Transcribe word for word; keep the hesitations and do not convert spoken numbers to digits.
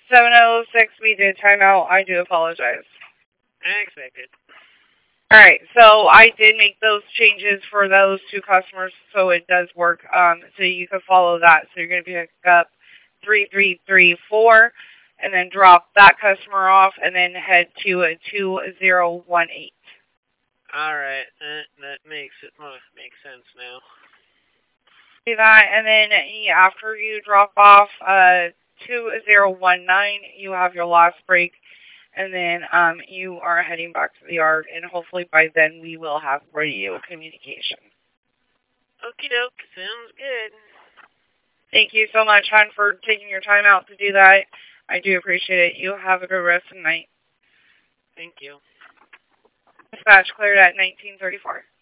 seven oh six, we did timeout. I do apologize. I expected. Alright, so I did make those changes for those two customers, so it does work. Um, so you can follow that. So you're going to pick up three three three four, and then drop that customer off, and then head to a two zero one eight. Alright, that, that makes it well, makes sense now. Do that, and then after you drop off uh, two zero one nine, you have your last break. And then um, you are heading back to the yard, and hopefully by then we will have radio communication. Okie doke, sounds good. Thank you so much, hon, for taking your time out to do that. I do appreciate it. You have a good rest of the night. Thank you. Dispatch cleared at nineteen thirty-four.